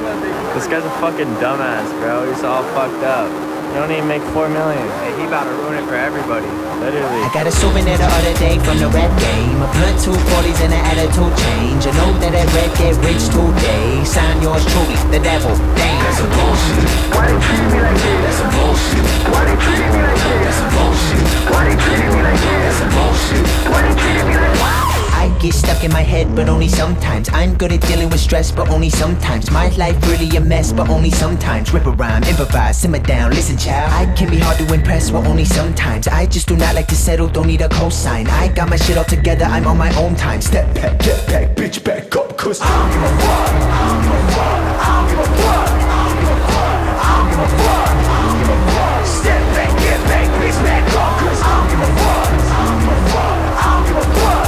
This guy's a fucking dumbass, bro. He's all fucked up. You don't even make $4 million. Hey, he about to ruin it for everybody. Literally. I got a souvenir the other day from the Red Game. A blunt, 240s and an attitude change. A note that I read, get rich today. Sign yours truly, the devil. Damn. That's some bullshit. Why they treating me like this? That's some bullshit. Why they treating me like this? That's some bullshit. Why they treating me like this? That's some bullshit. Why they treating me like this? I get stuck in my head, but only sometimes. I'm good at dealing with stress, but only sometimes. My life really a mess, but only sometimes. Rip a rhyme, improvise, simmer down, listen child. I can be hard to impress, but only sometimes. I just do not like to settle, don't need a cosign. I got my shit all together, I'm on my own time. Step back, get back, bitch back up, cause I don't give a fuck, I don't give a fuck, I don't give a fuck, I don't give a fuck, I don't give a fuck, I don't give a fuck. Step back, get back, bitch back up, cause I don't give a fuck, I don't give a fuck, I don't give a fuck.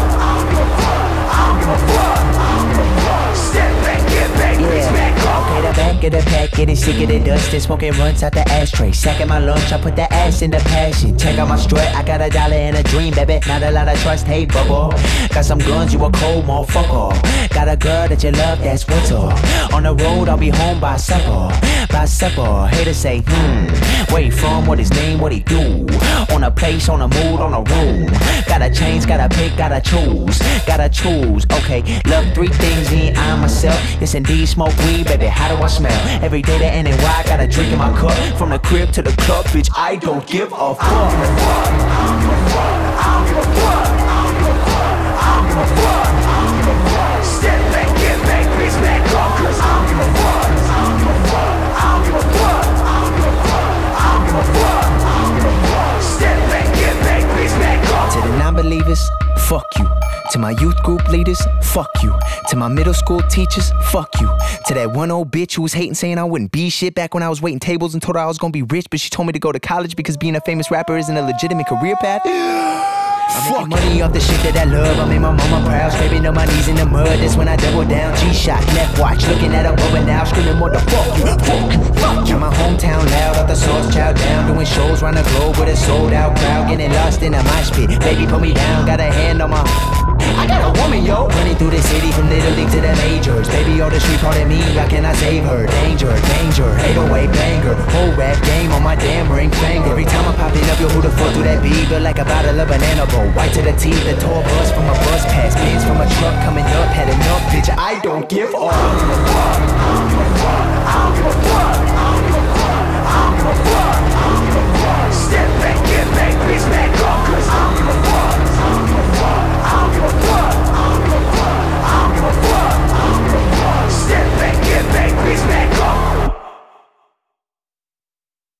Step back, get back, bitch back up. Okay, the back of the pack, getting sick of the dust and smoking runs out the ashtray. Sacking my lunch, I put the ass in the passion. Check out my strut, I got $1 and a dream, baby. Not a lot of trust, hey bubble. Got some guns, you a cold motherfucker. Got a girl that you love, that's winter. On the road, I'll be home by supper. By supper, haters say, where he from, what his name, what he do. On a place, on a mood, on a room. Gotta change, gotta pick, gotta choose. Gotta choose, okay. Love 3 things in I myself. Yes indeed, smoke weed, baby, how do I smell? Every day to NY, got a drink in my cup. From the crib to the club, bitch, I don't give a fuck. I don't give a fuck, I don't give a fuck, I don't give a fuck, I don't give a fuck, I don't give a fuck, I don't give a fuck. Step back, get back, bitch, back up, cause I don't give a fuck, I don't give a fuck, I don't give a fuck, I don't give a fuck, I don't give a fuck, I don't give a fuck. Step back, get back, bitch, back up. To the non-believers, fuck you. To my youth group leaders, fuck you. To my middle school teachers, fuck you. To that one old bitch who was hating saying I wouldn't be shit back when I was waiting tables and told her I was gonna be rich, but she told me to go to college because being a famous rapper isn't a legitimate career path. I'm making money off the shit that I love. I made my mama proud, scraping on my knees in the mud. That's when I double down. G-shot, left watch, looking at her over now, screaming more the fuck you, fuck you, fuck you. My hometown loud, off the sauce child down, doing shows round the globe with a sold out crowd, getting lost in a mosh pit. Baby, put me down, got a hand on my. I got a woman, yo, running through the city from little league to the majors. Baby, all the street calling me, how can I save her? Danger, danger, 808 banger. Whole rap game on my damn ring finger. Every time I'm popping up, yo, who the fuck do that be? Feel like a bottle of banana boat. White to the teeth, the tour bus from a bus pass. Pins from a truck coming up, had enough, bitch, I don't give a fuck.